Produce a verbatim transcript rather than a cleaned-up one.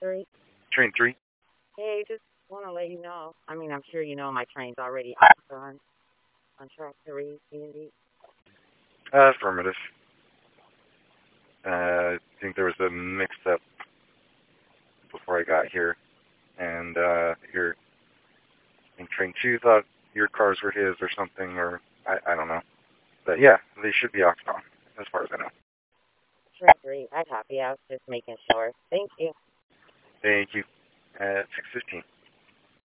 three? Train three. Hey, just want to let you know. I mean, I'm sure you know my train's already on on track three, C and D. Uh, affirmative. Uh, I think there was a mix-up before I got here, and uh, your in train two thought your cars were his or something, or I, I don't know. But yeah, they should be off now, as far as I know. Train three, I copy. I was just making sure. Thank you. Thank you. At six fifteen.